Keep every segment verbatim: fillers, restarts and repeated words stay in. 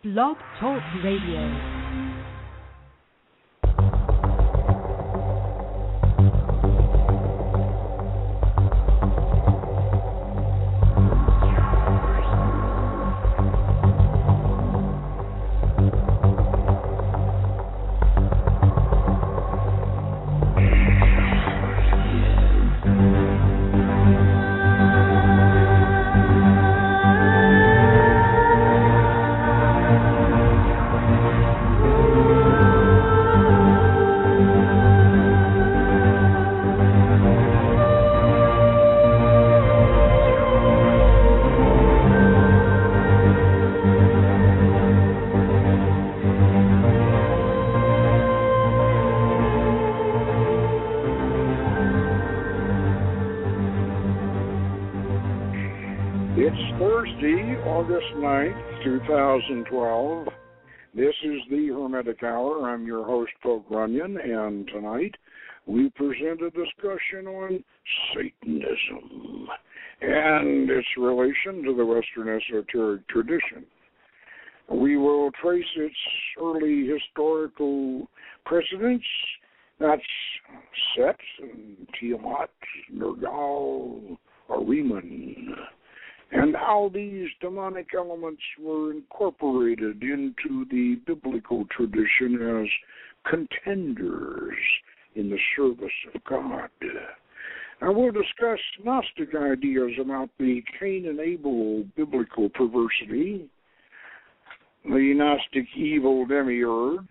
Blog Talk Radio. twenty twelve. This is the Hermetic Hour. I'm your host, Poke Runyon, and tonight we present a discussion on Satanism and its relation to the Western esoteric tradition. We will trace its early historical precedents. That's Set, and Tiamat, Nergal, Ahriman, and how these demonic elements were incorporated into the biblical tradition as contenders in the service of God. And we'll discuss Gnostic ideas about the Cain and Abel biblical perversity, the Gnostic evil demiurge,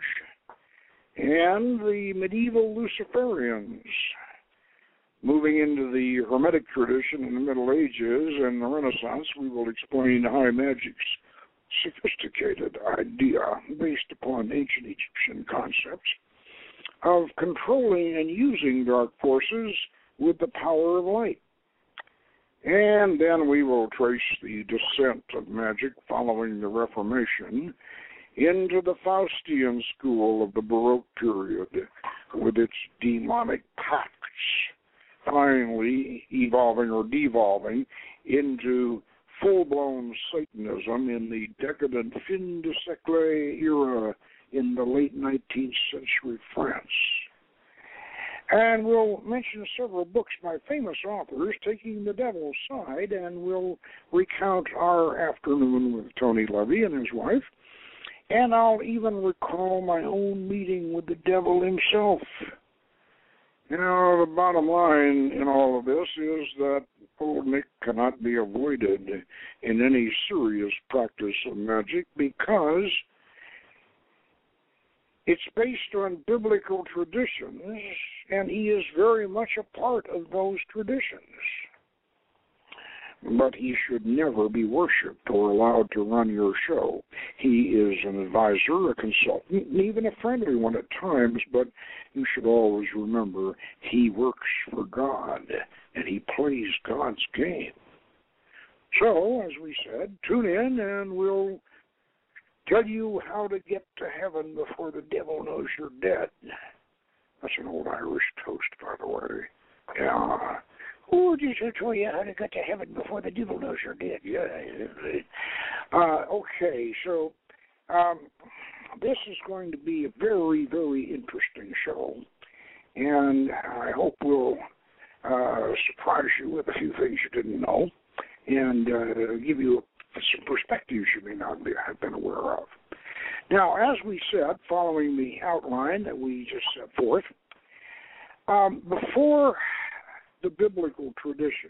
and the medieval Luciferians. Moving into the Hermetic tradition in the Middle Ages and the Renaissance, we will explain high magic's sophisticated idea based upon ancient Egyptian concepts of controlling and using dark forces with the power of light. And then we will trace the descent of magic following the Reformation into the Faustian school of the Baroque period with its demonic pacts, finally evolving or devolving into full-blown Satanism in the decadent fin de siècle era in the late nineteenth century France. And we'll mention several books by famous authors taking the devil's side, and we'll recount our afternoon with Tony Levy and his wife, and I'll even recall my own meeting with the devil himself. You know, the bottom line in all of this is that old Nick cannot be avoided in any serious practice of magic because it's based on biblical traditions, and he is very much a part of those traditions. But he should never be worshipped or allowed to run your show. He is an advisor, a consultant, and even a friendly one at times, but you should always remember he works for God, and he plays God's game. So, as we said, tune in, and we'll tell you how to get to heaven before the devil knows you're dead. That's an old Irish toast, by the way. Yeah. Oh, just to tell you how to get to heaven before the devil knows you're dead. Yeah. Uh, okay, so um, this is going to be a very, very interesting show, and I hope we'll uh, surprise you with a few things you didn't know and uh, give you some perspectives you may not be, have been aware of. Now, as we said, following the outline that we just set forth, um, before the biblical tradition,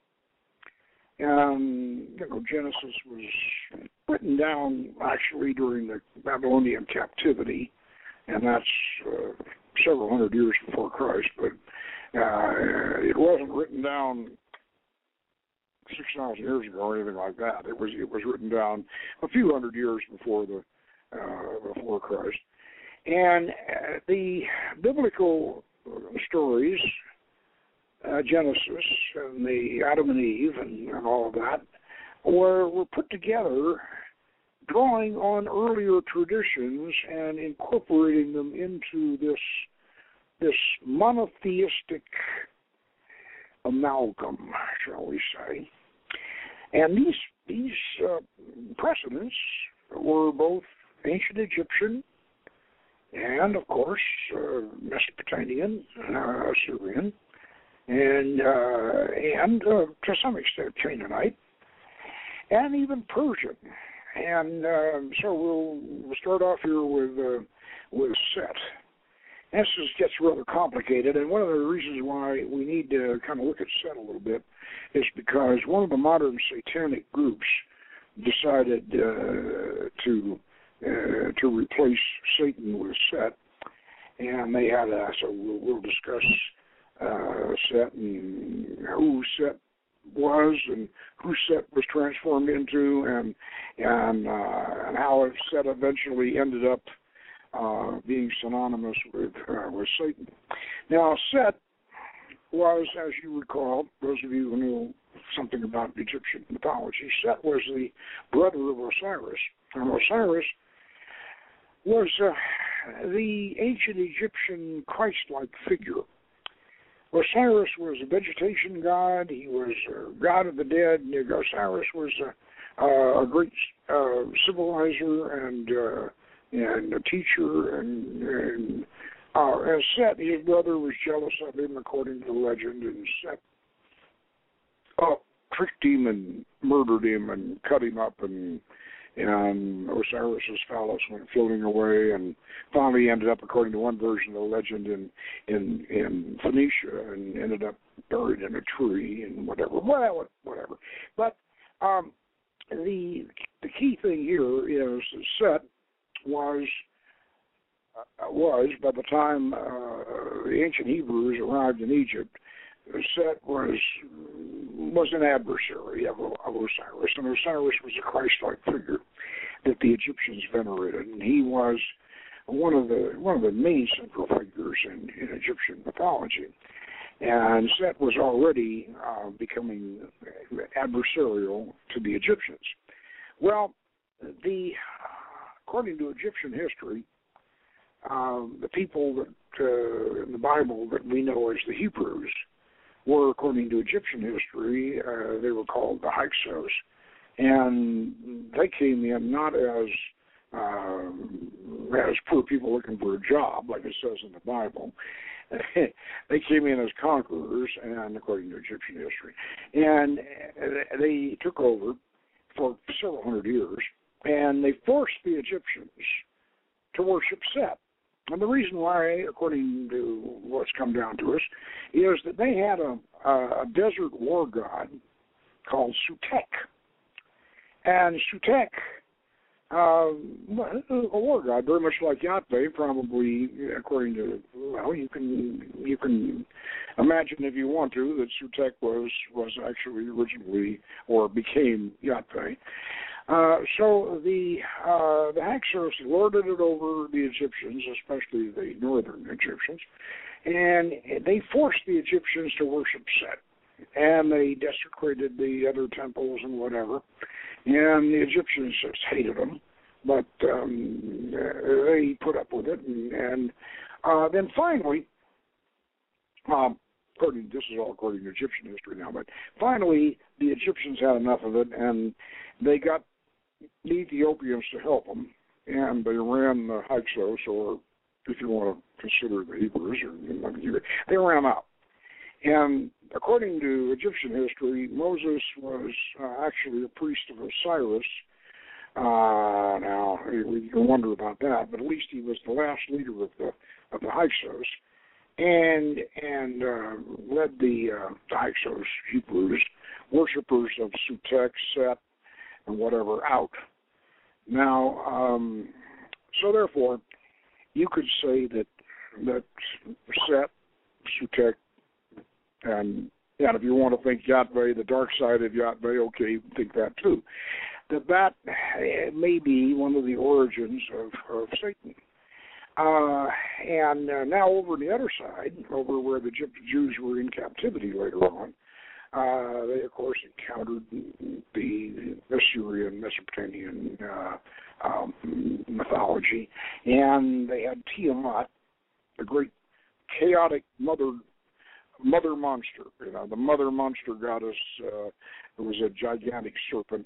um, you know, Genesis was written down actually during the Babylonian captivity, and that's uh, several hundred years before Christ, but uh, it wasn't written down six thousand years ago or anything like that. It was it was written down a few hundred years before the uh, before Christ, and uh, the biblical stories, uh, Genesis and the Adam and Eve and, and all of that, were were put together, drawing on earlier traditions and incorporating them into this this monotheistic amalgam, shall we say. And these these uh, precedents were both ancient Egyptian and, of course, uh, Mesopotamian, uh, Assyrian, and uh, and uh, to some extent Canaanite, and even Persian. And uh, so we'll, we'll start off here with uh, with Set. This is, gets rather complicated, and one of the reasons why we need to kind of look at Set a little bit is because one of the modern satanic groups decided uh, to uh, to replace Satan with Set, and they had a, so we'll, we'll discuss uh, Set and who Set was and who Set was transformed into, and and uh, and how Set eventually ended up uh, being synonymous with uh, with Satan. Now, Set was, as you recall, those of you who knew something about Egyptian mythology, Set was the brother of Osiris, and Osiris was uh, the ancient Egyptian Christ-like figure. Osiris was a vegetation god. He was a god of the dead. Osiris was a, uh, a great uh, civilizer and uh, and a teacher. And, and uh, as Set, his brother, was jealous of him, according to the legend, and Set uh, tricked him and murdered him and cut him up, and and Osiris's phallus went floating away, and finally ended up, according to one version of the legend, in in, in Phoenicia, and ended up buried in a tree and whatever, well, whatever. But um, the the key thing here is that Set was uh, was by the time uh, the ancient Hebrews arrived in Egypt, Set was was an adversary of, of Osiris, and Osiris was a Christ-like figure that the Egyptians venerated, and he was one of the one of the main central figures in, in Egyptian mythology. And Set was already uh, becoming adversarial to the Egyptians. Well, the according to Egyptian history, um, the people that uh, in the Bible that we know as the Hebrews were, according to Egyptian history, uh, they were called the Hyksos, and they came in not as uh, as poor people looking for a job, like it says in the Bible. They came in as conquerors, and according to Egyptian history, and they took over for several hundred years, and they forced the Egyptians to worship Set. And the reason why, according to what's come down to us, is that they had a, a desert war god called Sutek. And Sutek, uh, a war god, very much like Yahweh, probably, according to, well, you can you can imagine if you want to that Sutek was, was actually originally or became Yahweh. Uh, so the uh, the Hyksos lorded it over the Egyptians, especially the northern Egyptians, and they forced the Egyptians to worship Set, and they desecrated the other temples and whatever, and the Egyptians just hated them, but um, they put up with it, and, and uh, then finally, um, according this is all according to Egyptian history now, but finally the Egyptians had enough of it, and they got the Ethiopians to help them, and they ran the Hyksos, or if you want to consider the Hebrews, or they ran out. And according to Egyptian history, Moses was uh, actually a priest of Osiris. Uh, now we can wonder about that, but at least he was the last leader of the of the Hyksos, and and uh, led the, uh, the Hyksos Hebrews, worshippers of Sutek, Set, and whatever out. Now, um, so therefore, you could say that that Set, Sutek, and yeah, if you want to think Yahweh, the dark side of Yahweh, okay, you can think that too. That that may be one of the origins of, of Satan. Uh, and uh, now over on the other side, over where the Jews were in captivity later on, Uh, they, of course, encountered the Assyrian, Mesopotamian uh, um, mythology, and they had Tiamat, the great chaotic mother mother monster. You know, the mother monster goddess uh, was a gigantic serpent,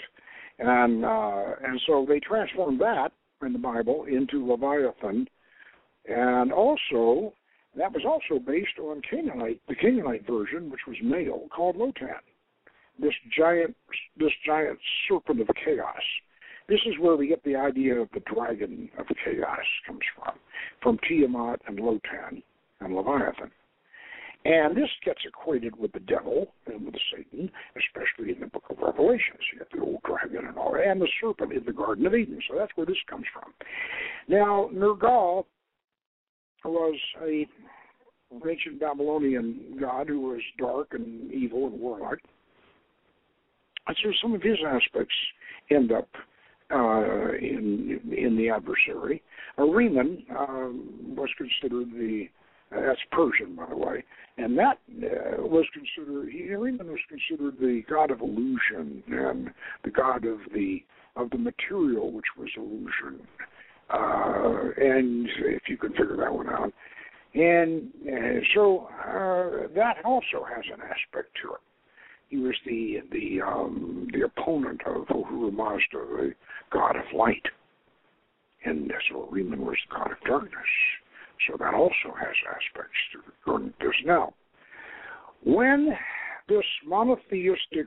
And uh, and so they transformed that in the Bible into Leviathan, and also that was also based on Canaanite, the Canaanite version, which was male, called Lotan. This giant, this giant serpent of chaos. This is where we get the idea of the dragon of chaos comes from, from Tiamat and Lotan and Leviathan. And this gets equated with the devil and with Satan, especially in the book of Revelations. You have the old dragon and all, and the serpent in the Garden of Eden. So that's where this comes from. Now, Nergal was a ancient Babylonian god who was dark and evil and warlike. And so some of his aspects end up uh, in in the adversary. Ahriman um, was considered the Uh, that's Persian, by the way, and that uh, was considered. Ahriman was considered the god of illusion and the god of the of the material, which was illusion. Uh, and if you could figure that one out, and uh, so uh, that also has an aspect to it. He was the the um, the opponent of Ahura Mazda, the god of light, and so Ahriman was the god of darkness. So that also has aspects to this. Now, when this monotheistic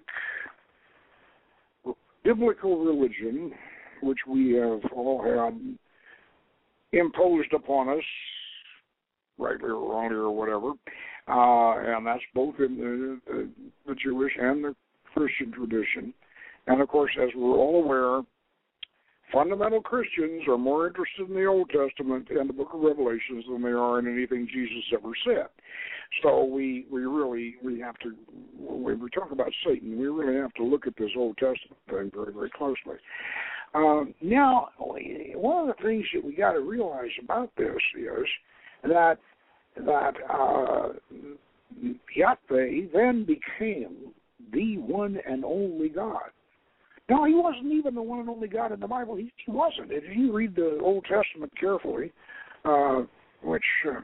biblical religion, which we have all had imposed upon us, rightly or wrongly or whatever, uh, and that's both in the, the, the Jewish and the Christian tradition, and of course, as we're all aware, fundamental Christians are more interested in the Old Testament and the book of Revelations than they are in anything Jesus ever said. So we, we really, we have to, when we talk about Satan, we really have to look at this Old Testament thing very, very closely. Um, now, one of the things that we got to realize about this is that, that uh, Yahweh then became the one and only God. No, he wasn't even the one and only God in the Bible. He, he wasn't. If you read the Old Testament carefully, uh, which uh,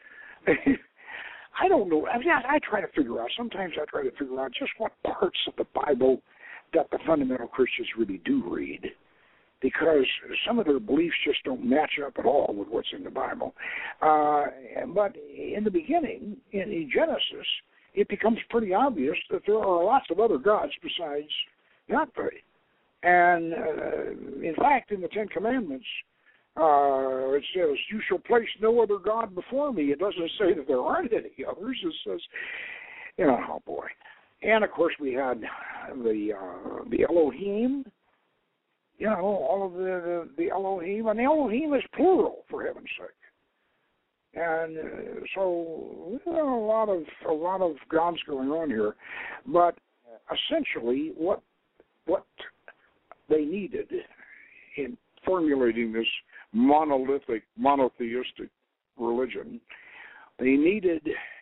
I don't know. I mean, I, I try to figure out. Sometimes I try to figure out just what parts of the Bible that the fundamental Christians really do read, because some of their beliefs just don't match up at all with what's in the Bible. Uh, but in the beginning, in, in Genesis, it becomes pretty obvious that there are lots of other gods besides Yahweh. And, uh, in fact, in the Ten Commandments, uh, it says, you shall place no other God before me. It doesn't say that there aren't any others. It says, you know, oh, boy. And, of course, we had the uh, the Elohim, you know, all of the, the, the Elohim. And the Elohim is plural, for heaven's sake. And uh, so there are a lot of, a lot of gods going on here. But essentially, what what... they needed in formulating this monolithic, monotheistic religion, they needed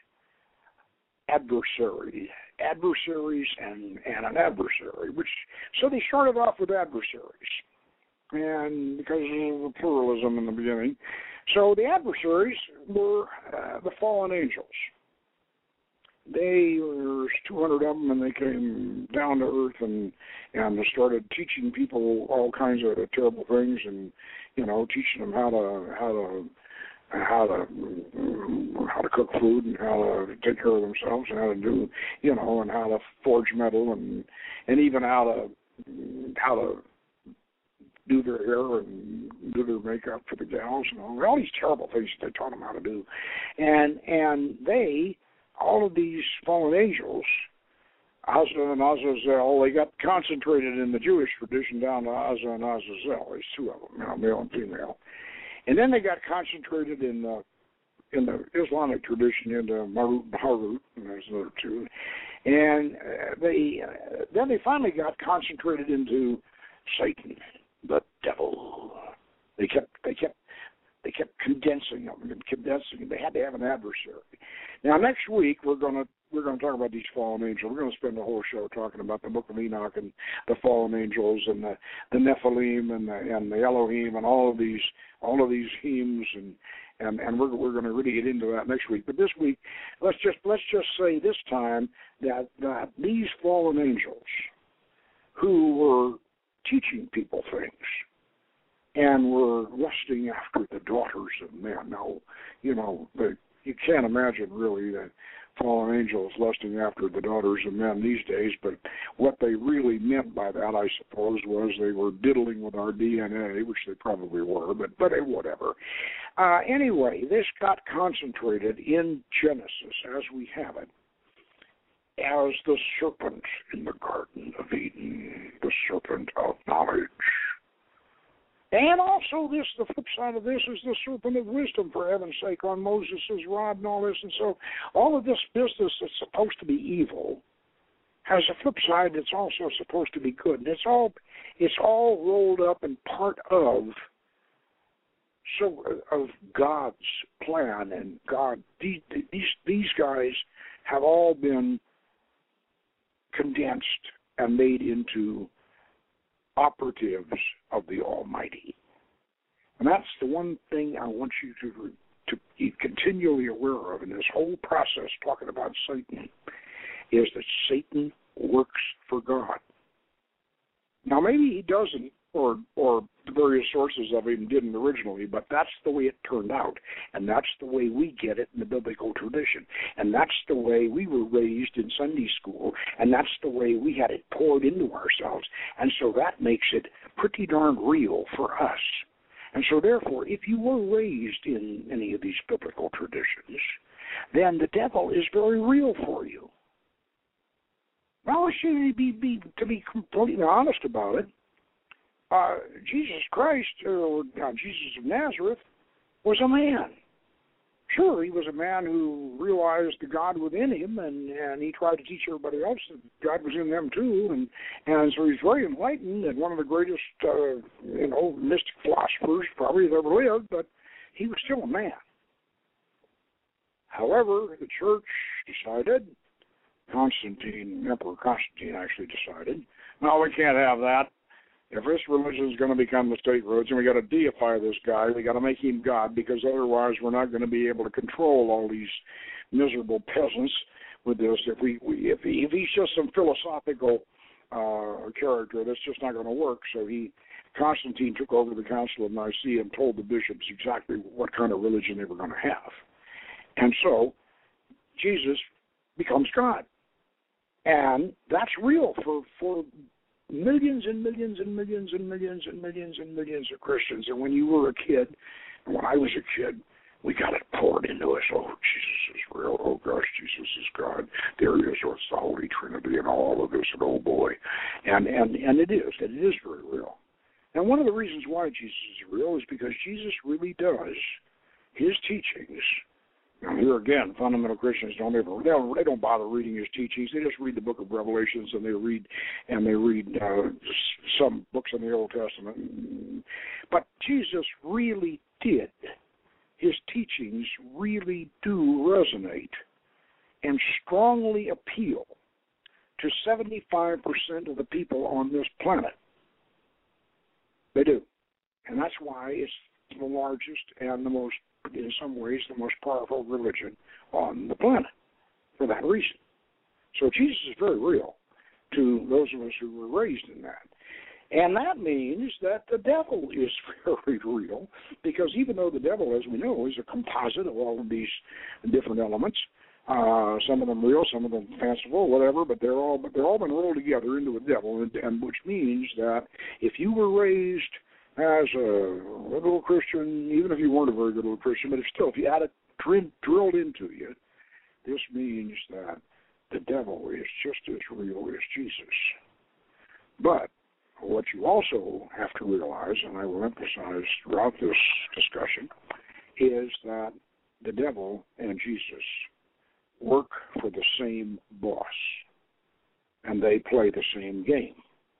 adversary, adversaries and, and an adversary, which, so they started off with adversaries, and because of the pluralism in the beginning, so the adversaries were uh, the fallen angels. They were two hundred of them, and they came down to earth and and started teaching people all kinds of terrible things, and you know, teaching them how to how to how to how to cook food and how to take care of themselves and how to do you know and how to forge metal and and even how to how to do their hair and do their makeup for the gals and all, all these terrible things that they taught them how to do, and and they. All of these fallen angels, Azza and Azazel, they got concentrated in the Jewish tradition down to Azza and Azazel. There's two of them, you know, male and female. And then they got concentrated in the in the Islamic tradition into Marut and Harut, and there's another two. And uh, they uh, then they finally got concentrated into Satan, the devil. They kept they kept They kept condensing them and condensing them. They had to have an adversary. Now, next week we're going to we're going to talk about these fallen angels. We're going to spend the whole show talking about the Book of Enoch and the fallen angels and the, the Nephilim and the and the Elohim and all of these all of these hymns and and and we're we're going to really get into that next week. But this week, let's just let's just say this time that that these fallen angels, who were teaching people things, and were lusting after the daughters of men. Now, you know, the, you can't imagine really that fallen angels lusting after the daughters of men these days, but what they really meant by that, I suppose, was they were diddling with our D N A, which they probably were, but, but whatever. Uh, anyway, this got concentrated in Genesis, as we have it, as the serpent in the Garden of Eden, the serpent of knowledge. And also this, the flip side of this is the serpent of wisdom, for heaven's sake, on Moses' rod and all this. And so all of this business that's supposed to be evil has a flip side that's also supposed to be good. And it's all it's all rolled up and part of so of God's plan. And God, these these, these guys have all been condensed and made into operatives of the Almighty. And that's the one thing I want you to to be continually aware of in this whole process talking about Satan, is that Satan works for God. Now maybe he doesn't, or or the various sources of him didn't originally, but that's the way it turned out, and that's the way we get it in the biblical tradition, and that's the way we were raised in Sunday school, and that's the way we had it poured into ourselves, and so that makes it pretty darn real for us. And so therefore, if you were raised in any of these biblical traditions, then the devil is very real for you. Well, should be, be to be completely honest about it, Uh, Jesus Christ, or uh, Jesus of Nazareth, was a man. Sure, he was a man who realized the God within him, and, and he tried to teach everybody else that God was in them too, and, and so he's very enlightened and one of the greatest, uh, you know, mystic philosophers probably that ever lived, but he was still a man. However, the church decided, Constantine, Emperor Constantine actually decided, no, we can't have that. If this religion is going to become the state religion, we got to deify this guy. We got to make him God, because otherwise we're not going to be able to control all these miserable peasants with this. If we, we if, he, if he's just some philosophical uh, character, that's just not going to work. So he, Constantine, took over the Council of Nicaea and told the bishops exactly what kind of religion they were going to have, and so Jesus becomes God, and that's real for for. Millions and millions and millions and millions and millions and millions of Christians. And when you were a kid, and when I was a kid, we got it poured into us. Oh, Jesus is real. Oh, gosh, Jesus is God. There he is. Oh, it's the Holy Trinity and all of this. And oh, boy. And, and, and it is. And it is very real. And one of the reasons why Jesus is real is because Jesus really does his teachings. Now, here again, fundamental Christians don't ever they don't, they don't bother reading his teachings. They just read the Book of Revelations, and they read and they read uh, some books in the Old Testament. But Jesus really did. His teachings really do resonate and strongly appeal to seventy-five percent of the people on this planet. They do, and that's why it's the largest and the most, in some ways, the most powerful religion on the planet, for that reason. So Jesus is very real to those of us who were raised in that. And that means that the devil is very real, because even though the devil, as we know, is a composite of all of these different elements, uh, some of them real, some of them fanciful, whatever, but they're all but they're all been rolled together into a devil, and, and which means that if you were raised as a little Christian, even if you weren't a very good little Christian, but if still, if you had it drilled, drilled into you, this means that the devil is just as real as Jesus. But what you also have to realize, and I will emphasize throughout this discussion, is that the devil and Jesus work for the same boss, and they play the same game.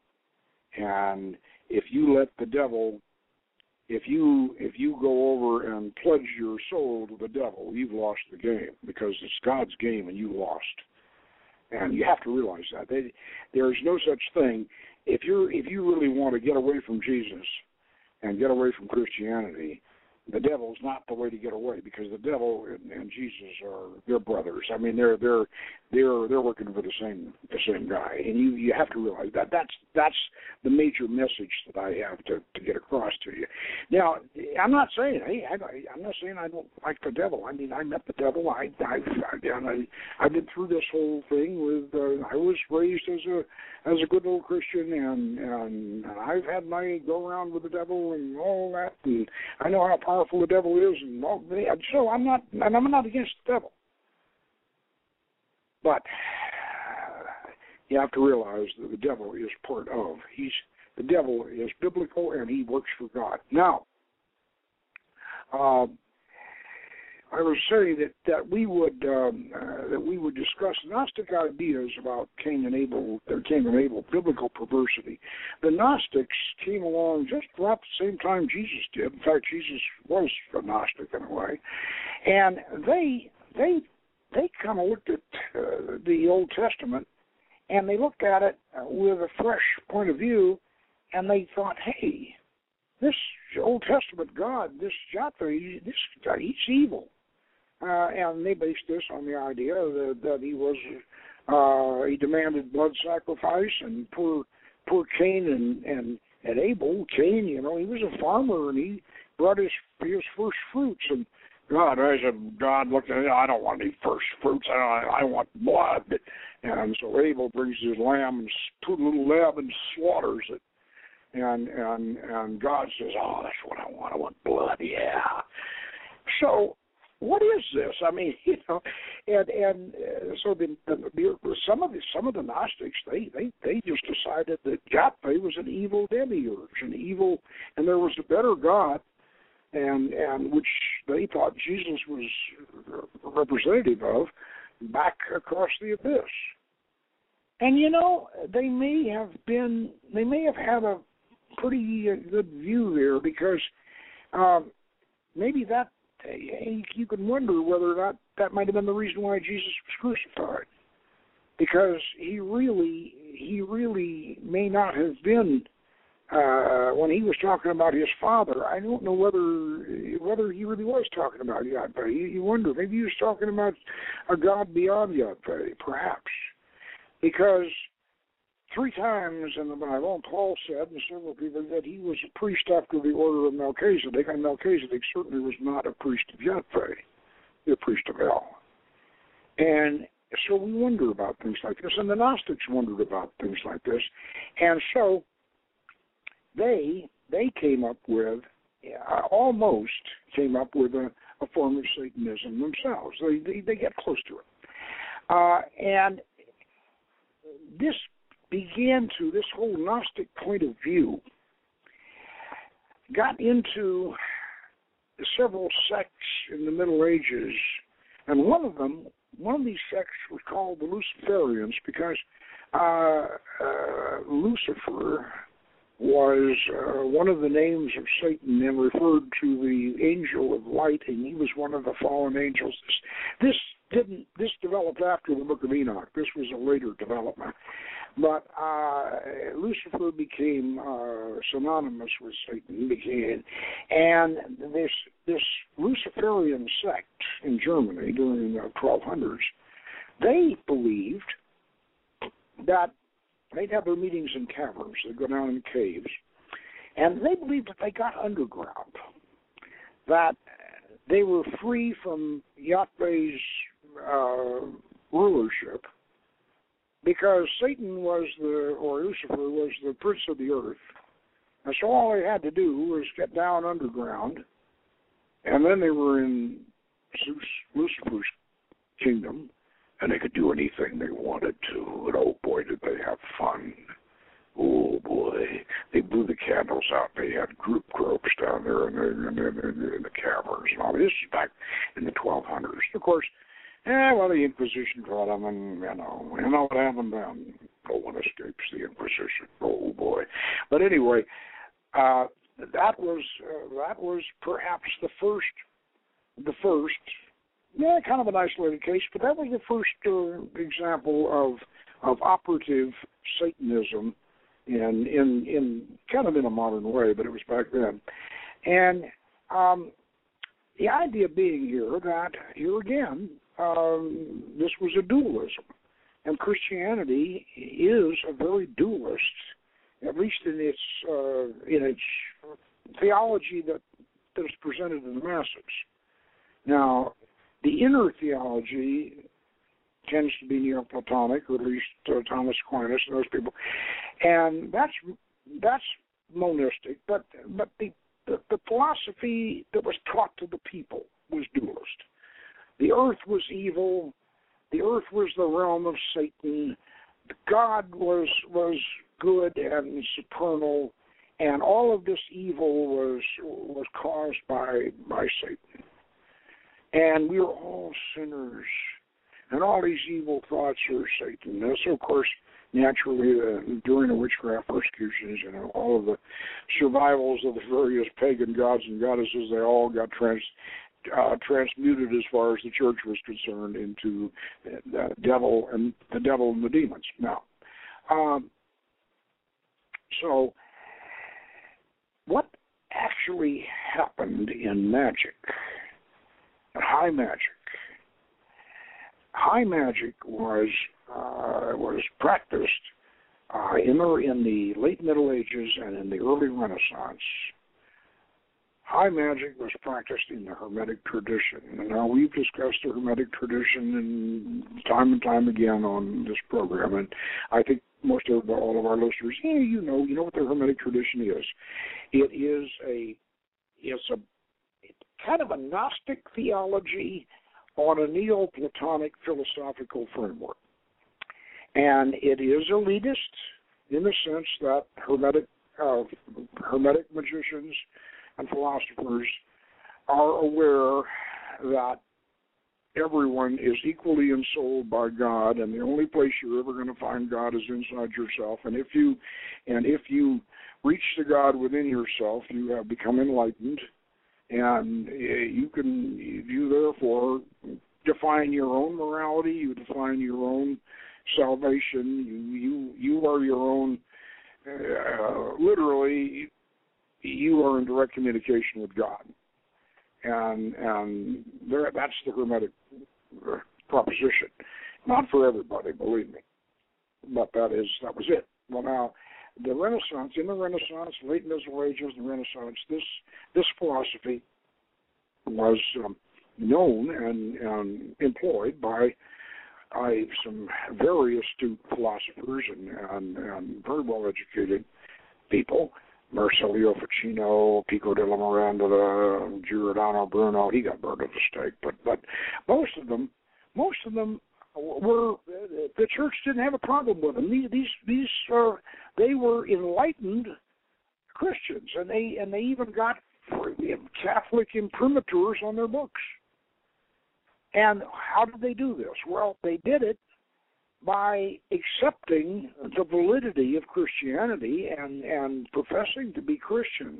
And if you let the devil, if you if you go over and pledge your soul to the devil, you've lost the game, because it's God's game and you lost. And you have to realize that. They, there's no such thing. If you're if you really want to get away from Jesus and get away from Christianity, the devil's not the way to get away, because the devil and, and Jesus are they're brothers. I mean, they're they're they're they're working for the same the same guy, and you, you have to realize that that's that's the major message that I have to, to get across to you. Now, I'm not saying hey, I, I'm not saying I don't like the devil. I mean, I met the devil. I I've I, I've been through this whole thing with. Uh, I was raised as a as a good old Christian, and, and and I've had my go around with the devil and all that, and I know how powerful the devil is, and all, so I'm not, and I'm not against the devil. But you have to realize that the devil is part of. He's the devil is biblical, and he works for God. Now, uh, I was saying that, that we would um, uh, that we would discuss Gnostic ideas about Cain and Abel, or Cain and Abel, biblical perversity. The Gnostics came along just about the same time Jesus did. In fact, Jesus was a Gnostic in a way, and they they they kind of looked at uh, the Old Testament, and they looked at it with a fresh point of view, and they thought, hey, this Old Testament God, this Yahweh, this guy, he's evil. Uh, and they based this on the idea that, that he was, uh, he demanded blood sacrifice, and poor, poor Cain and, and, and Abel, Cain, you know, he was a farmer, and he brought his, his first fruits, and God, I said, God looked at it, I don't want any first fruits, I, I want blood. And so Abel brings his lamb and put a little lamb and slaughters it. And, and, and God says, oh, that's what I want, I want blood, yeah. So, what is this? I mean, you know, and and uh, so the, the, some of the some of the Gnostics they, they, they just decided that Yahweh was an evil demiurge, an evil, and there was a better God, and and which they thought Jesus was a representative of, back across the abyss. And you know, they may have been, they may have had a pretty good view there, because um, maybe that. You can wonder whether or not that might have been the reason why Jesus was crucified, because he really, he really may not have been. Uh, when he was talking about his Father, I don't know whether whether he really was talking about Yahweh. You, you wonder, maybe he was talking about a God beyond Yahweh, perhaps, because three times in the Bible, Paul said, and several people, that he was a priest after the order of Melchizedek, and Melchizedek certainly was not a priest of Yahweh, a priest of El. And so we wonder about things like this, and the Gnostics wondered about things like this, and so they they came up with, uh, almost came up with a, a form of Satanism themselves. They, they, they get close to it. Uh, and this began to, this whole Gnostic point of view got into several sects in the Middle Ages, and one of them, one of these sects was called the Luciferians, because uh, uh, Lucifer was uh, one of the names of Satan and referred to the angel of light, and he was one of the fallen angels. This, this didn't, this developed after the Book of Enoch. This was a later development. But uh, Lucifer became uh, synonymous with Satan, became, and this this Luciferian sect in Germany during the twelve hundreds, they believed that they'd have their meetings in caverns, they'd go down in caves, and they believed that they got underground, that they were free from Yahweh's uh, rulership, because Satan was the, or Lucifer was the prince of the earth. And so all they had to do was get down underground, and then they were in Zeus, Lucifer's kingdom, and they could do anything they wanted to. And oh boy, did they have fun. Oh boy, they blew the candles out. They had group gropes down there in the, in the, in the caverns and all. This is back in the twelve hundreds. Of course, yeah, well, the Inquisition caught them, and, you know, you know what happened then? No one escapes the Inquisition. Oh, boy. But anyway, uh, that was uh, that was perhaps the first, the first, yeah, kind of an isolated case, but that was the first uh, example of of operative Satanism in, in, in kind of in a modern way, but it was back then. And um, the idea being here that, here again, um, this was a dualism. And Christianity is a very dualist, at least in its uh, in its theology that, that is presented to the masses. Now, the inner theology tends to be Neoplatonic, or at least uh, Thomas Aquinas and those people, and that's that's monistic. But but the, the the philosophy that was taught to the people was dualist. The earth was evil. The earth was the realm of Satan. God was was good and supernal, and all of this evil was was caused by by Satan. And we are all sinners, and all these evil thoughts are Satan. And so, of course, naturally, uh, during the witchcraft persecutions, you know, all of the survivals of the various pagan gods and goddesses, they all got trans. Uh, transmuted, as far as the church was concerned, into the devil and the devil and the demons. Now, um, so what actually happened in magic, high magic? High magic was uh, was practiced uh, in the in the late Middle Ages and in the early Renaissance. High magic was practiced in the Hermetic tradition. And now, we've discussed the Hermetic tradition and time and time again on this program, and I think most of all of our listeners, yeah, you know, you know what the Hermetic tradition is. It is a, it's a it's kind of a Gnostic theology on a Neoplatonic philosophical framework, and it is elitist in the sense that Hermetic uh, Hermetic magicians and philosophers are aware that everyone is equally ensouled by God, and the only place you're ever going to find God is inside yourself. And if you, and if you reach to God within yourself, you have become enlightened, and you can, you therefore define your own morality. You define your own salvation. You, you, you are your own. Uh, literally, you are in direct communication with God, and and there, that's the Hermetic proposition. Not for everybody, believe me, but that is that was it. Well, now the Renaissance, in the Renaissance, late Middle Ages, the Renaissance, this this philosophy was um, known and, and employed by by some very astute philosophers and, and, and very well educated people. Marsilio Ficino, Pico della Miranda, uh, Giordano Bruno, he got burned at the stake. But but most of them, most of them were, the church didn't have a problem with them. These these uh, they were enlightened Christians, and they and they even got Catholic imprimaturs on their books. And how did they do this? Well, they did it by accepting the validity of Christianity and, and professing to be Christians.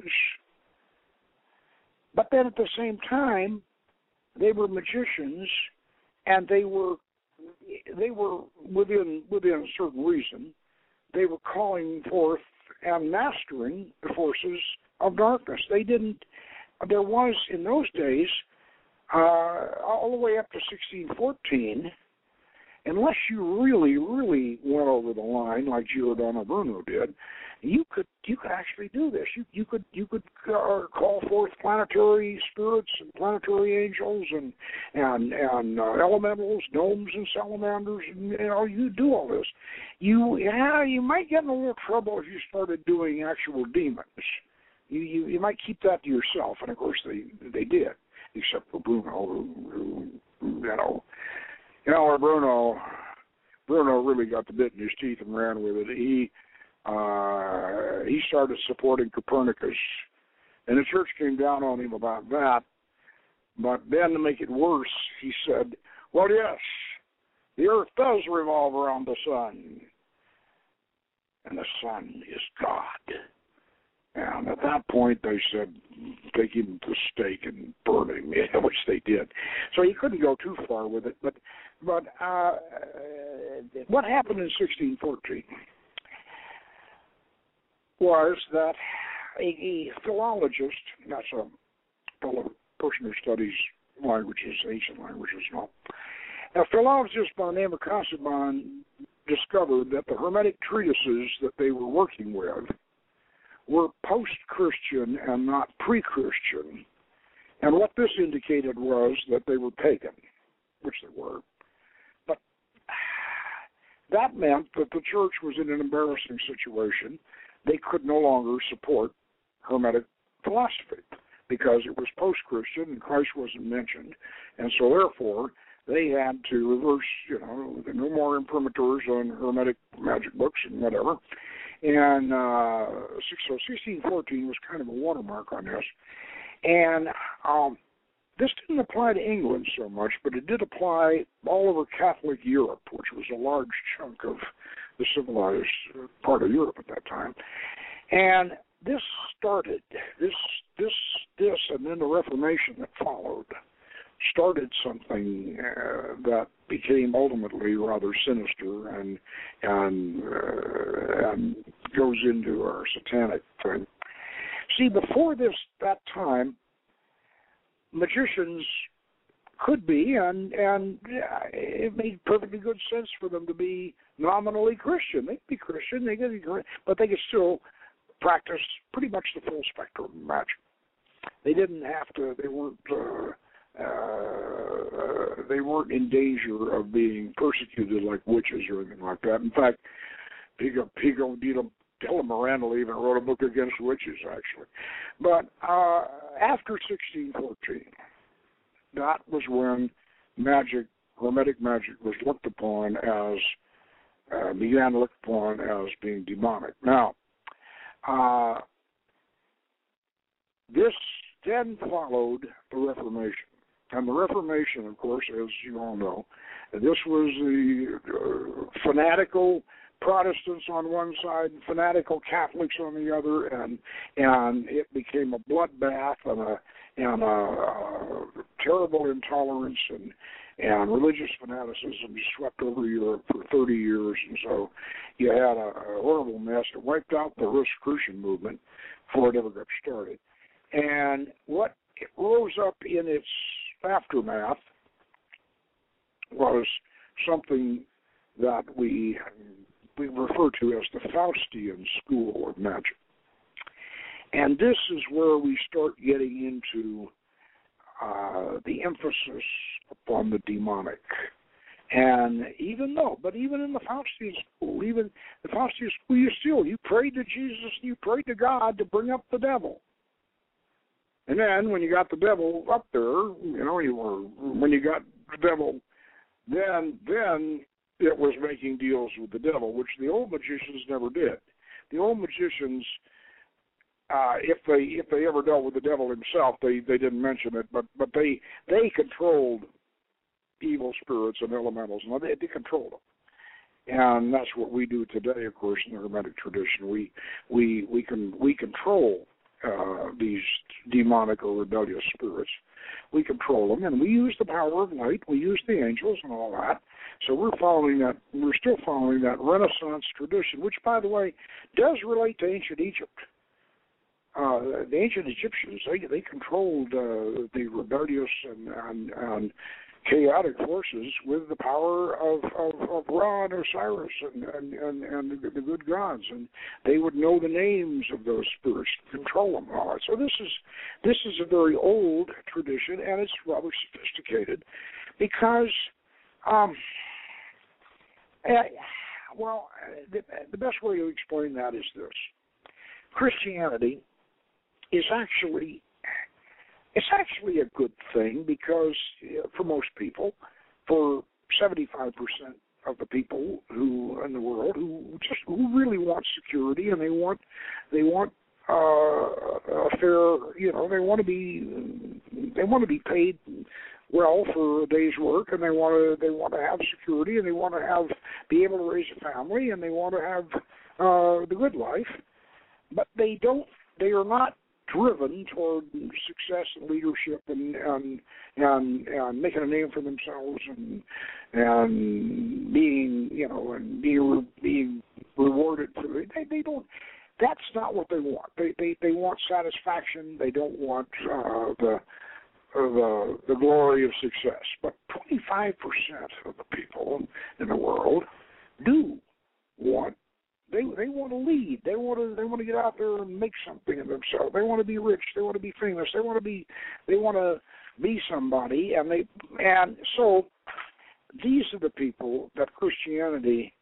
But then at the same time, they were magicians, and they were they were within within a certain reason, they were calling forth and mastering the forces of darkness. They didn't. There was in those days, uh, all the way up to sixteen fourteen. Unless you really, really went over the line like Giordano Bruno did, you could you could actually do this. You you could you could uh, call forth planetary spirits and planetary angels and and and uh, elementals, gnomes and salamanders, and you know you do all this. You yeah you might get in a little trouble if you started doing actual demons. You you you might keep that to yourself, and of course they they did, except for Bruno, who, who you know. You know, Bruno, Bruno really got the bit in his teeth and ran with it. He uh, he started supporting Copernicus, and the church came down on him about that. But then, to make it worse, he said, "Well, yes, the Earth does revolve around the sun, and the sun is God." And at that point, they said, take him to the stake and burn him, which they did. So he couldn't go too far with it. But but uh, what happened in sixteen fourteen was that a, a philologist, that's a person who studies languages, ancient languages and all. A philologist by the name of Casaubon discovered that the Hermetic treatises that they were working with were post-Christian and not pre-Christian. And what this indicated was that they were pagan, which they were. But that meant that the church was in an embarrassing situation. They could no longer support Hermetic philosophy because it was post-Christian and Christ wasn't mentioned. And so therefore, they had to reverse, you know, no more imprimaturs on Hermetic magic books and whatever. And uh, so sixteen fourteen was kind of a watermark on this. And um, this didn't apply to England so much, but it did apply all over Catholic Europe, which was a large chunk of the civilized part of Europe at that time. And this started, this, this, this, and then the Reformation that followed started something uh, that became ultimately rather sinister and and, uh, and goes into our satanic thing. See, before this that time, magicians could be, and and it made perfectly good sense for them to be nominally Christian. They'd be Christian, they could be, but they could still practice pretty much the full spectrum of magic. They didn't have to. They weren't. Uh, Uh, they weren't in danger of being persecuted like witches or anything like that. In fact, Pico, Pico Della Mirandola even wrote a book against witches, actually. But uh, after sixteen fourteen, that was when magic, Hermetic magic, was looked upon as, uh, began looked upon as being demonic. Now, uh, this then followed the Reformation. And the Reformation, of course, as you all know, this was the uh, fanatical Protestants on one side and fanatical Catholics on the other, and and it became a bloodbath and a and a, a terrible intolerance and and religious fanaticism swept over Europe for thirty years, and so you had a, a horrible mess. It wiped out the Rosicrucian movement before it ever got started, and what it rose up in its aftermath was something that we we refer to as the Faustian school of magic. And this is where we start getting into uh, the emphasis upon the demonic. And even though, but even in the Faustian school, even the Faustian school, you still, you prayed to Jesus, you prayed to God to bring up the devil. And then when you got the devil up there, you know, you were, when you got the devil, then then it was making deals with the devil, which the old magicians never did. The old magicians, uh, if they if they ever dealt with the devil himself, they, they didn't mention it, but but they they controlled evil spirits and elementals, and they, they controlled them. And that's what we do today, of course, in the Hermetic tradition. We we we can we control Uh, these demonic or rebellious spirits. We control them, and we use the power of light. We use the angels and all that. So we're following that. We're still following that Renaissance tradition, which, by the way, does relate to ancient Egypt. Uh, the ancient Egyptians, they they controlled uh, the rebellious and, and, and chaotic forces with the power of, of, of Ra and Osiris and, and, and, and the, the good gods, and they would know the names of those spirits, control them and all that. So this is this is a very old tradition, and it's rather sophisticated because, um, uh, well, the, the best way to explain that is this: Christianity is actually It's actually a good thing because uh, for most people, for seventy-five percent of the people who in the world who just who really want security and they want they want uh, a fair, you know, they want to be they want to be paid well for a day's work, and they want to they want to have security, and they want to have be able to raise a family, and they want to have uh, the good life, but they don't they are not driven toward success and leadership and and and, and making a name for themselves and and being you know and being being rewarded for it. They they don't. That's not what they want. They they they want satisfaction. They don't want uh, the the the glory of success. But twenty-five percent of the people in the world do want they they want to lead. They want to they want to get out there and make something of themselves. They want to be rich. They want to be famous. They want to be they want to be somebody. And they and so these are the people that Christianity.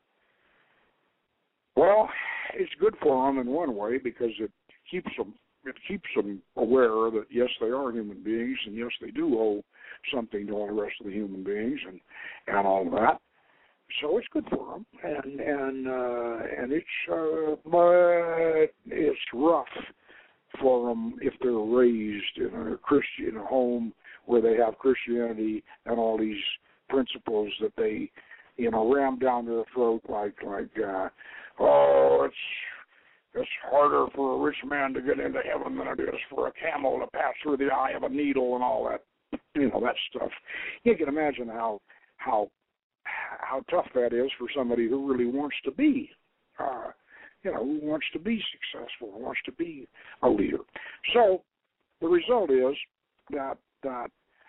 Well, it's good for them in one way because it keeps them it keeps them aware that yes, they are human beings, and yes, they do owe something to all the rest of the human beings, and and all of that. So it's good for them, and and uh, and it's uh, but it's rough for them if they're raised in a Christian home where they have Christianity and all these principles that they, you know, ram down their throat like like uh, oh, it's it's harder for a rich man to get into heaven than it is for a camel to pass through the eye of a needle and all that, you know, that stuff. You can imagine how how. how tough that is for somebody who really wants to be, uh, you know, who wants to be successful, who wants to be a leader. So the result is that that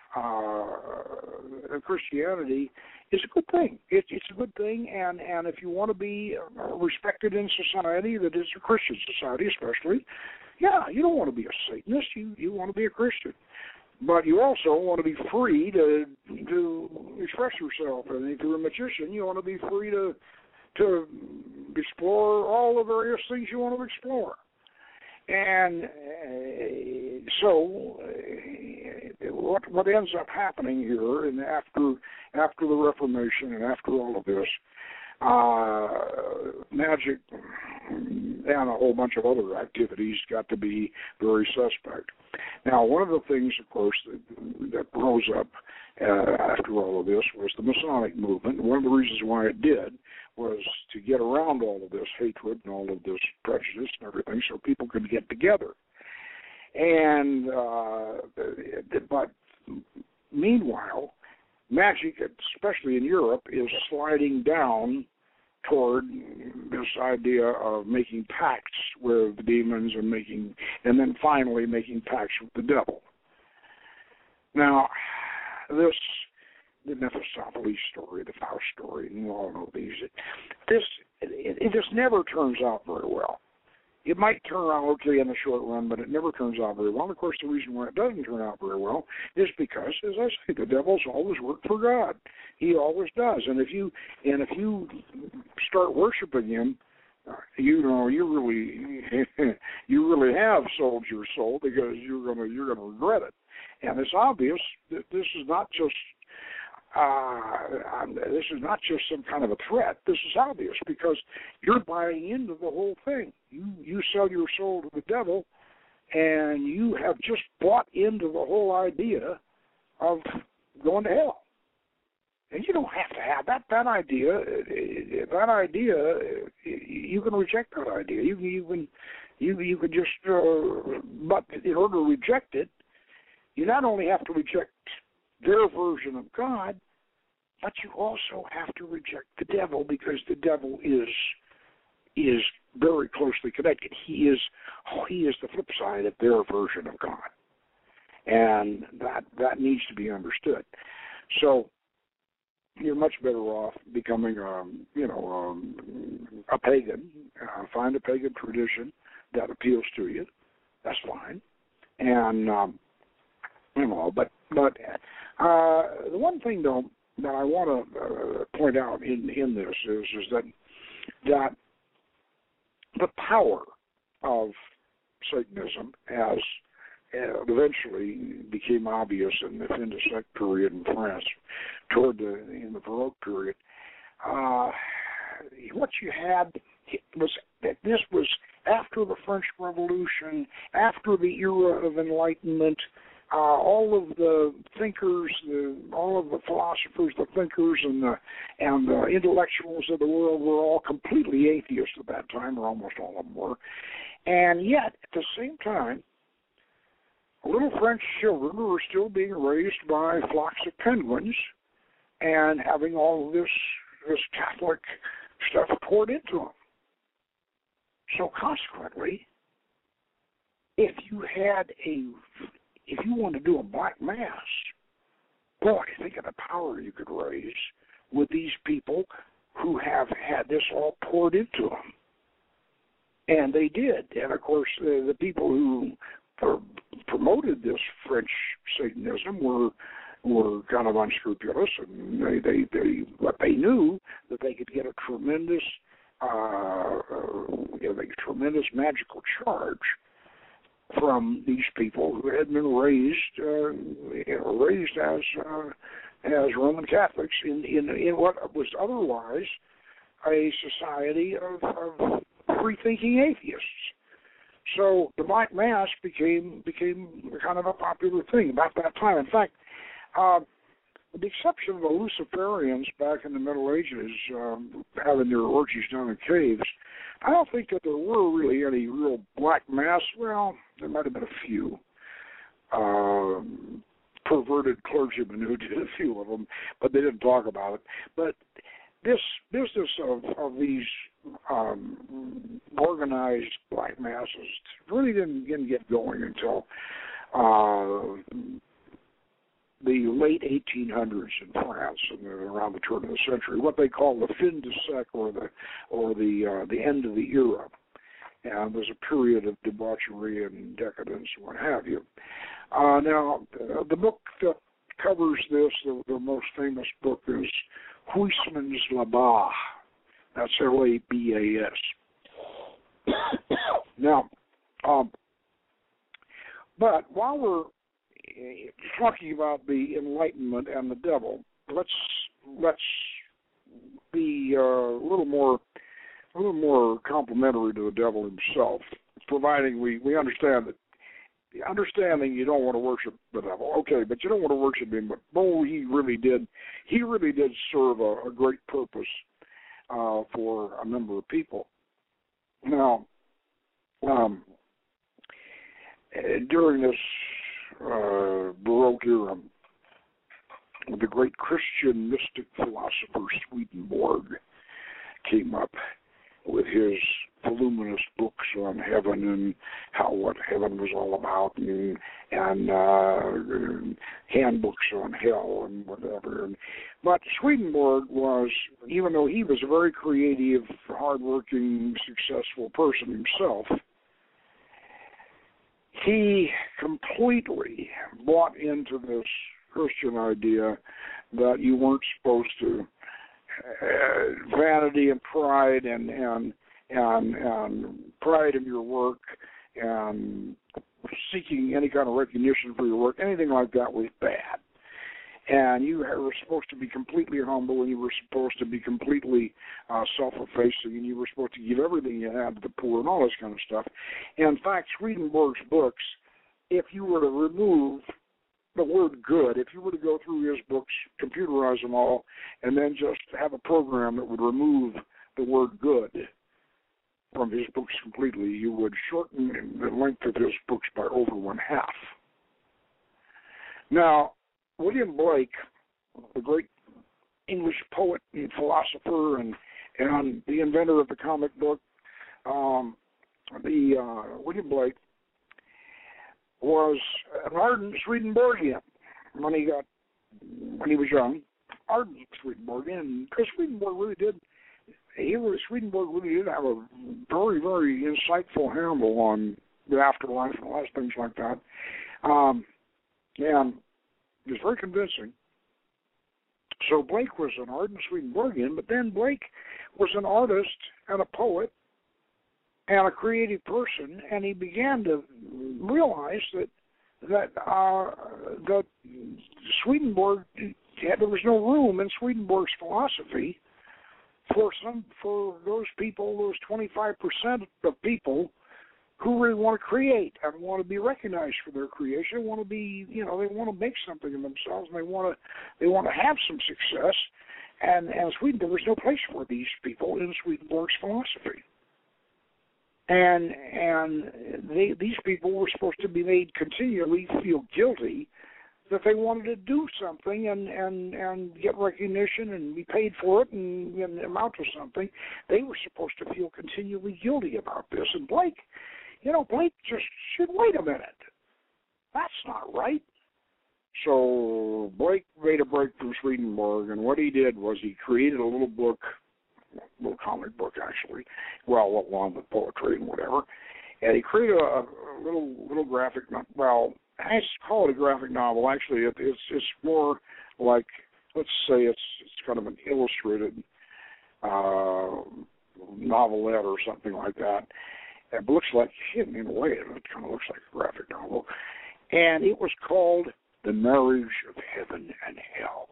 uh, Christianity is a good thing. It, it's a good thing, and, and if you want to be respected in society, that is a Christian society especially, yeah, you don't want to be a Satanist. You you want to be a Christian. But you also want to be free to to express yourself. And if you're a magician, you want to be free to to explore all the various things you want to explore. And uh, so, uh, what what ends up happening here, and after after the Reformation and after all of this, uh, magic and a whole bunch of other activities got to be very suspect. Now, one of the things, of course, that, that rose up uh, after all of this was the Masonic movement. One of the reasons why it did was to get around all of this hatred and all of this prejudice and everything so people could get together. And, uh, but meanwhile, magic, especially in Europe, is sliding down toward this idea of making pacts with the demons and making, and then finally making pacts with the devil. Now, this, the Mephistopheles story, the Faust story, and you all know these. This, it, it just never turns out very well. It might turn out okay in the short run, but it never turns out very well. And of course, the reason why it doesn't turn out very well is because, as I say, the devil's always worked for God. He always does. And if you and if you start worshiping him, you know you really you really have sold your soul because you're gonna you're gonna regret it. And it's obvious that this is not just. Uh, this is not just some kind of a threat. This is obvious because you're buying into the whole thing. You you sell your soul to the devil, and you have just bought into the whole idea of going to hell. And you don't have to have that. That idea, that idea, you can reject that idea. You you can you you can just. Uh, but in order to reject it, you not only have to reject their version of God, but you also have to reject the devil because the devil is is very closely connected. He is he is the flip side of their version of God, and that that needs to be understood. So you're much better off becoming um, you know um, a pagan. Uh, find a pagan tradition that appeals to you. That's fine, and um, you know, but but. Uh, the one thing, though, that I want to uh, point out in, in this is is that that the power of Satanism, as uh, eventually became obvious in the fin de siècle period in France, toward the in the Baroque period, uh, what you had was that this was after the French Revolution, after the era of Enlightenment. Uh, all of the thinkers, the, all of the philosophers, the thinkers, and the and the intellectuals of the world were all completely atheists at that time, or almost all of them were. And yet, at the same time, little French children were still being raised by flocks of penguins and having all of this this Catholic stuff poured into them. So consequently, if you had a if you want to do a black mass, boy, think of the power you could raise with these people who have had this all poured into them. And they did. And, of course, the, the people who pr- promoted this French Satanism were were kind of unscrupulous, and they, they, they what they knew that they could get a tremendous, uh, you know, a tremendous magical charge from these people who had been raised, uh, you know, raised as uh, as Roman Catholics in, in in what was otherwise a society of, of free-thinking atheists. So the Black Mass became became kind of a popular thing about that time. In fact, uh, with the exception of the Luciferians back in the Middle Ages um, having their orgies down in caves, I don't think that there were really any real Black Mass. Well, there might have been a few um, perverted clergymen who did a few of them, but they didn't talk about it. But this business of, of these um, organized Black Masses really didn't, didn't get going until uh, the late eighteen hundreds in France, and around the turn of the century, what they call the fin de siècle, or the or the uh, the end of the era. And there's a period of debauchery and decadence and what have you. Uh, now, uh, the book that covers this, the, the most famous book, is Huysmans Labas. That's L A B A S. Now, um, but while we're talking about the Enlightenment and the devil, let's let's be uh, a little more a little more complimentary to the devil himself, providing we, we understand that the understanding you don't want to worship the devil, okay, but you don't want to worship him. But oh, he really did he really did serve a, a great purpose uh, for a number of people. Now, um, during this Uh, Baroque era, the great Christian mystic philosopher Swedenborg came up with his voluminous books on heaven and how what heaven was all about, and, and uh, handbooks on hell and whatever. But Swedenborg was, even though he was a very creative, hardworking, successful person himself, he completely bought into this Christian idea that you weren't supposed to uh, vanity and pride and and and and pride in your work and seeking any kind of recognition for your work, anything like that was bad. And you were supposed to be completely humble, and you were supposed to be completely uh, self-effacing, and you were supposed to give everything you had to the poor and all this kind of stuff. And in fact, Swedenborg's books, if you were to remove the word good, if you were to go through his books, computerize them all, and then just have a program that would remove the word good from his books completely, you would shorten the length of his books by over one half. Now, William Blake, the great English poet and philosopher and, and the inventor of the comic book, um, the uh, William Blake was an ardent Swedenborgian when he got when he was young, ardent Swedenborgian, and because Swedenborg really did, he was Swedenborg really did have a very very insightful handle on the afterlife and a lot of things like that, um, and it was very convincing. So Blake was an ardent Swedenborgian, but then Blake was an artist and a poet and a creative person, and he began to realize that that uh, that Swedenborg, there was no room in Swedenborg's philosophy for some for those people, those twenty-five percent of people who really want to create and want to be recognized for their creation, want to be, you know, they want to make something of themselves, and they want to, they want to have some success. And and Sweden, there was no place for these people in Swedenborg's philosophy. And and they, these people were supposed to be made continually feel guilty that they wanted to do something and, and, and get recognition and be paid for it and, and amount to something. They were supposed to feel continually guilty about this. And Blake, you know, Blake just said, wait a minute. that's not right. So Blake made a break from Swedenborg, and what he did was he created a little book, a little comic book actually, well, along with poetry and whatever, and he created a, a little little graphic, well, I call it a graphic novel. Actually, it, it's it's more like, let's say it's it's kind of an illustrated uh, novelette or something like that. It looks like, in a way, it kind of looks like a graphic novel. And it was called The Marriage of Heaven and Hell.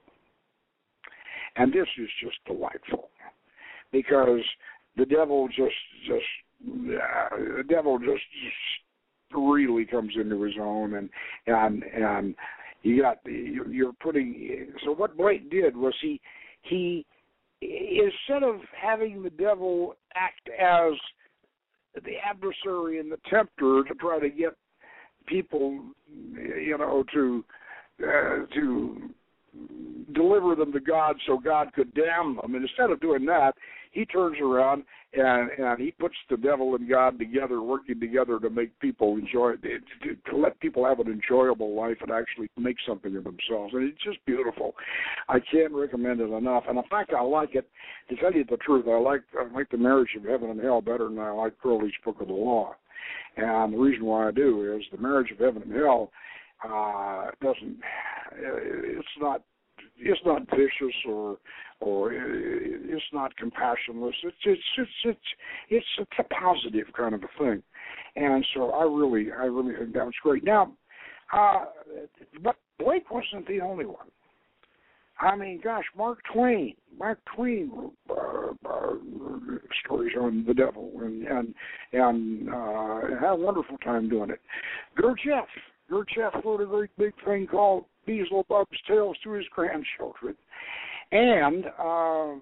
And this is just delightful, because the devil just, just, uh, the devil just, just really comes into his own, and, and, and you got, you're putting, so what Blake did was he, he, instead of having the devil act as the adversary and the tempter to try to get people, you know, to uh, to deliver them to God so God could damn them, and instead of doing that, he turns around and, and he puts the devil and God together, working together to make people enjoy, to, to let people have an enjoyable life and actually make something of themselves. And it's just beautiful. I can't recommend it enough. And in fact, I like it. To tell you the truth, I like I like The Marriage of Heaven and Hell better than I like Crowley's Book of the Law. And the reason why I do is The Marriage of Heaven and Hell uh, doesn't. It's not. It's not vicious or or it's not compassionless. It's it's it's it's it's, it's a positive kind of a thing, and so I really I really think that was great. Now, uh, but Blake wasn't the only one. I mean, gosh, Mark Twain. Mark Twain wrote uh, uh, stories on the devil and and and uh, had a wonderful time doing it. Gurdjieff. Gurdjieff wrote a very big thing called Beelzebub's Tales to His Grandchildren. And uh,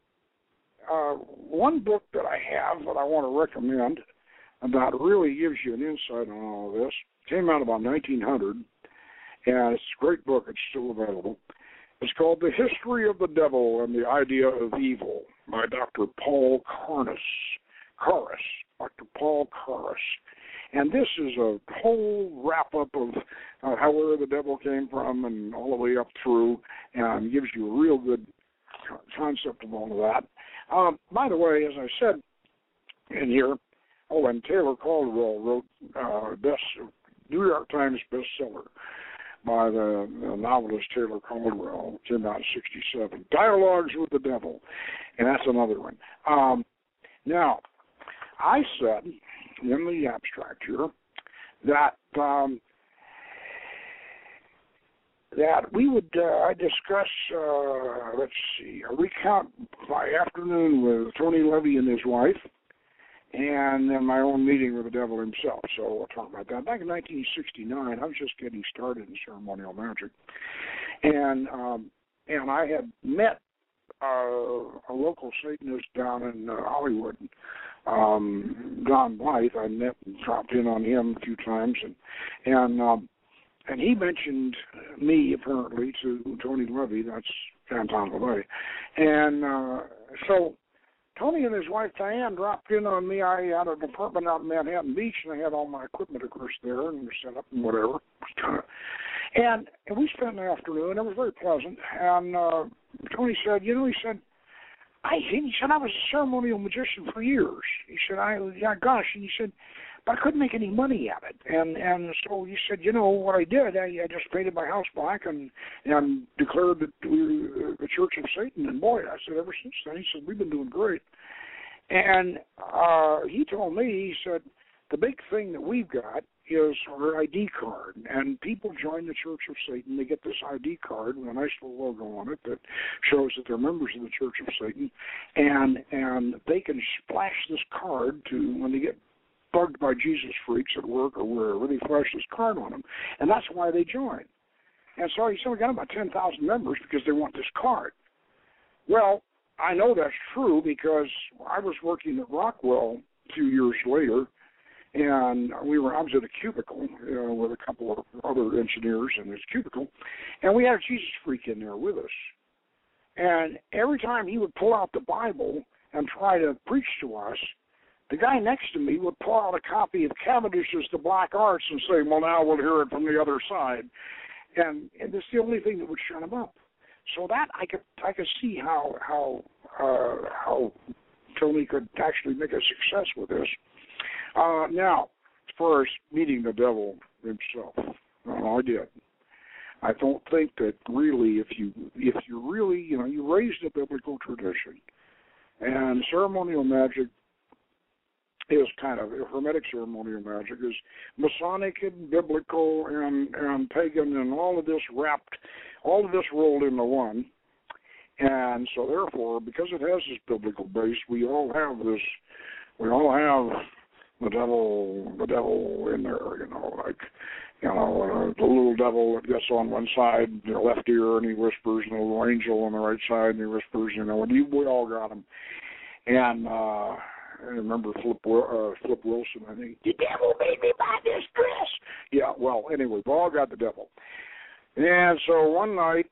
uh, one book that I have that I want to recommend that really gives you an insight on all of this came out about nineteen hundred, and it's a great book. It's still available. It's called The History of the Devil and the Idea of Evil by Doctor Paul Carus. Carus. Doctor Paul Carus. And this is a whole wrap-up of uh, how where the devil came from and all the way up through, and gives you a real good concept of all of that. Um, by the way, as I said in here, oh, and Taylor Caldwell wrote uh, best New York Times bestseller by the, the novelist Taylor Caldwell, came out in sixty-seven, Dialogues with the Devil, and that's another one. Um, now, I said in the abstract here that um, that we would uh, I discuss uh, let's see a recount by afternoon with Tony Levy and his wife, and then my own meeting with the devil himself. So we'll talk about that. Back in nineteen sixty-nine, I was just getting started in ceremonial magic, and um, and I had met uh, a local Satanist down in uh, Hollywood. Um, Don Blythe, I met and dropped in on him a few times, and and um, and he mentioned me apparently to Tony Levy. That's Anton LaVey, and uh, so Tony and his wife Diane dropped in on me. I had an apartment out in Manhattan Beach, and I had all my equipment, of course, there and set up and whatever. And and we spent the afternoon. It was very pleasant. And uh, Tony said, you know, he said. I, he said, I was a ceremonial magician for years. He said, I, yeah, gosh, and he said, but I couldn't make any money at it. And and so he said, you know, what I did, I, I just painted my house black and, and declared that we were the Church of Satan. And boy, I said, ever since then, he said, we've been doing great. And uh, he told me, he said, the big thing that we've got is our I D card, and people join the Church of Satan. They get this I D card with a nice little logo on it that shows that they're members of the Church of Satan, and and they can flash this card to when they get bugged by Jesus freaks at work or wherever. They flash this card on them, and that's why they join. And so he said we got about ten thousand members because they want this card. Well, I know that's true because I was working at Rockwell a few years later. And we were, I was at a cubicle uh, with a couple of other engineers in this cubicle, and we had a Jesus freak in there with us. And every time he would pull out the Bible and try to preach to us, the guy next to me would pull out a copy of Cavendish's The Black Arts and say, well, now we'll hear it from the other side. And, and it's the only thing that would shut him up. So that I could I could see how how uh, how Tony could actually make a success with this. Uh, now, as far as meeting the devil himself, well, I did. I don't think that really, if you if you really you know you raised a biblical tradition, and ceremonial magic is kind of Hermetic ceremonial magic is Masonic and biblical and and pagan and all of this wrapped, all of this rolled into one, and so therefore because it has this biblical base, we all have this, we all have the devil, the devil in there, you know, like. You know, uh, the little devil that gets on one side, the left ear, and he whispers, and the little angel on the right side, and he whispers, you know, and he, we all got him. And uh, I remember Flip, uh, Flip Wilson, I think, the devil made me buy this dress. Yeah, well, anyway, we all got the devil. And so one night,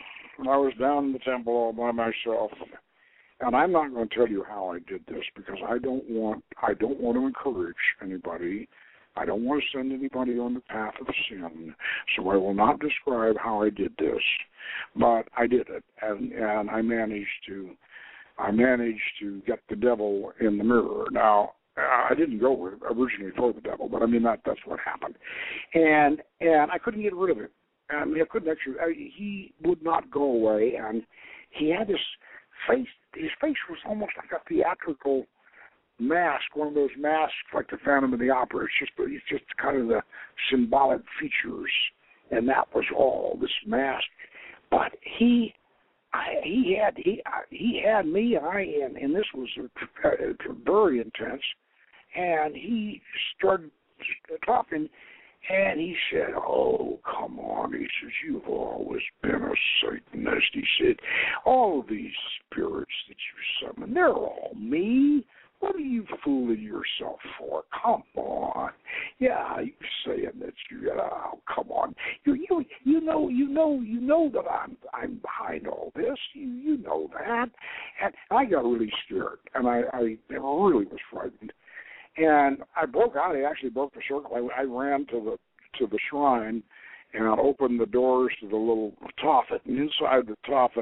I was down in the temple all by myself, and I'm not going to tell you how I did this because I don't want, I don't want to encourage anybody. I don't want to send anybody on the path of sin, so I will not describe how I did this, but I did it, and, and I managed to, I managed to get the devil in the mirror. Now, I didn't go originally for the devil, but I mean that that's what happened, and and I couldn't get rid of him. I mean, I couldn't actually. I, he would not go away, and he had this face. His face was almost like a theatrical mask, one of those masks like the Phantom of the Opera. It's just, it's just kind of the symbolic features, and that was all, this mask. But he, I, he had he he had me, and I and, and this was uh, very intense. And he started talking, and he said, "Oh, come on," he says, "you've always been a Satanist." He said, "All of these spirits that you summon, they're all me. What are you fooling yourself for? Come on. Yeah, you saying that you oh come on. You you you know you know you know that I'm I'm behind all this. You you know that." And I got really scared, and I, I really was frightened. And I broke out. I actually broke the circle. I, I ran to the to the shrine and opened the doors to the little Tophet. And inside the Tophet,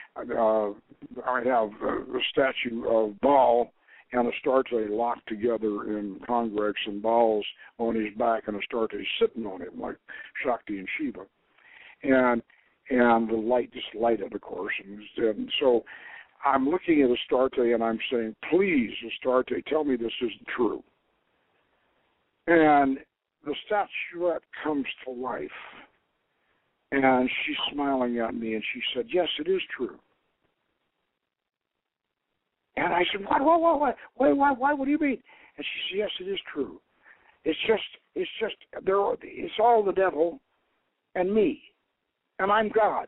uh, I have the statue of Baal and Astarte locked together in convex, and Baal's on his back and Astarte sitting on him like Shakti and Shiva. And and the light just lighted, of course. And, and so I'm looking at Astarte and I'm saying, "Please, Astarte, tell me this isn't true." And the statuette comes to life. And she's smiling at me and she said, "Yes, it is true." And I said, "What? What? What? What? Why? Why? Why? What do you mean?" And she said, "Yes, it is true. It's just, it's just, there. It's all the devil, and me, and I'm God."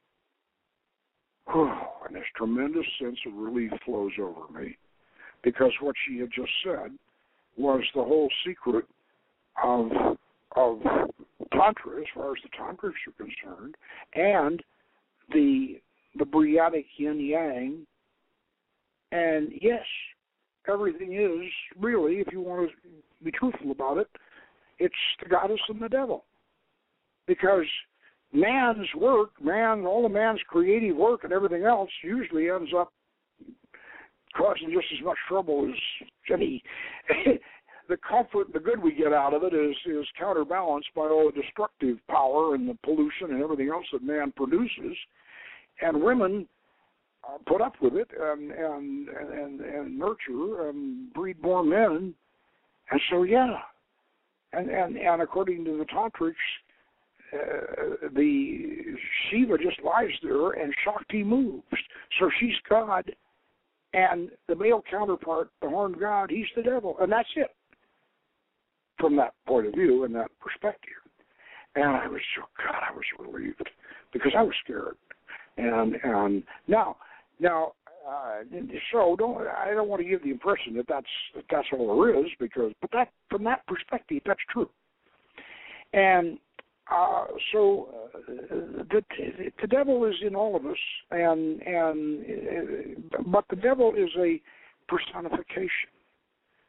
And this tremendous sense of relief flows over me, because what she had just said was the whole secret of of Tantra, as far as the Tantrics are concerned, and the the Briatic yin yang. And yes, everything is really, if you want to be truthful about it, it's the goddess and the devil. Because man's work, man, all of man's creative work and everything else usually ends up causing just as much trouble as any. The comfort, the good we get out of it is, is counterbalanced by all the destructive power and the pollution and everything else that man produces. And women Uh, put up with it and and and, and nurture and breed more men, and so yeah, and and, and according to the Tantrics, uh, the Shiva just lies there and Shakti moves, so she's God, and the male counterpart, the horned god, he's the devil, and that's it. From that point of view and that perspective, and I was so God, I was relieved because I was scared, and and now. Now, uh, so don't I don't want to give the impression that that's that that's all there is, because but that from that perspective that's true. And uh, so uh, the the devil is in all of us, and and uh, but the devil is a personification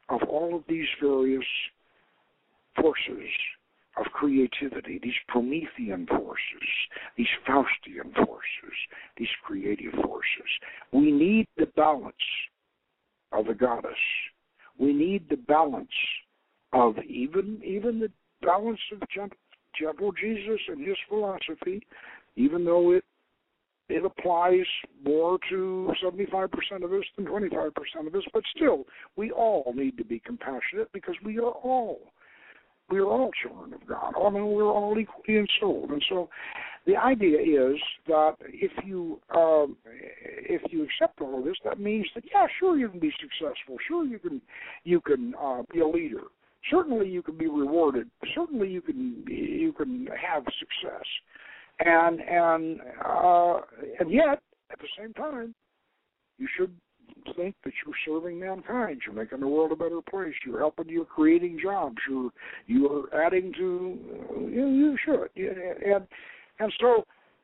of all of these various forces of creativity, these Promethean forces, these Faustian forces, these creative forces. We need the balance of the goddess. We need the balance of even even the balance of gentle, gentle Jesus and his philosophy, even though it it applies more to seventy-five percent of us than twenty-five percent of us, but still, we all need to be compassionate because we are all We are all children of God. I mean, we're all equally ensouled. And so the idea is that if you um, if you accept all of this, that means that, yeah, sure, you can be successful. Sure, you can you can uh, be a leader. Certainly, you can be rewarded. Certainly, you can you can have success. And and uh, and yet, at the same time, you should think that you're serving mankind. You're making the world a better place. You're helping. You're creating jobs. You're you're adding to. You, you should. And and so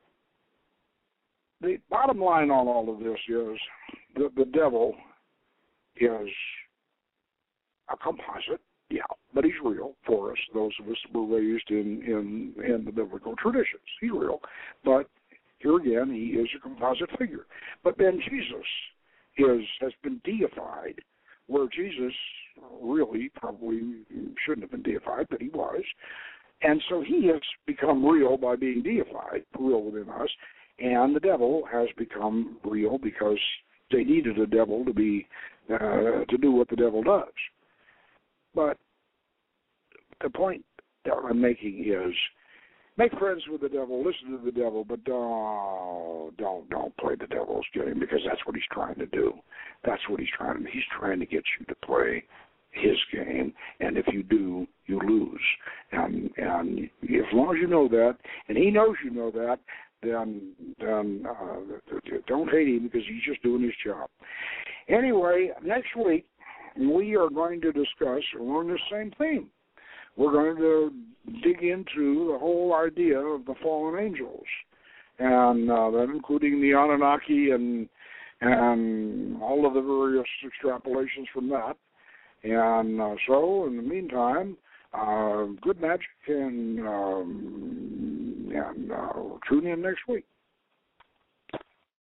the bottom line on all of this is that the devil is a composite. Yeah, but he's real for us. Those of us who were raised in in in the biblical traditions. He's real, but here again, he is a composite figure. But then Jesus is has been deified, where Jesus really probably shouldn't have been deified, but he was. And so he has become real by being deified, real within us, and the devil has become real because they needed a devil to be uh, to do what the devil does. But the point that I'm making is, make friends with the devil, listen to the devil, but don't, don't, don't play the devil's game, because that's what he's trying to do. That's what he's trying to do. He's trying to get you to play his game, and if you do, you lose. And and as long as you know that, and he knows you know that, then then uh, don't hate him, because he's just doing his job. Anyway, next week we are going to discuss along the same theme. We're going to dig into the whole idea of the fallen angels, and uh, that including the Anunnaki and and all of the various extrapolations from that. And uh, so, in the meantime, uh, good magic, and, um, and uh, tune in next week.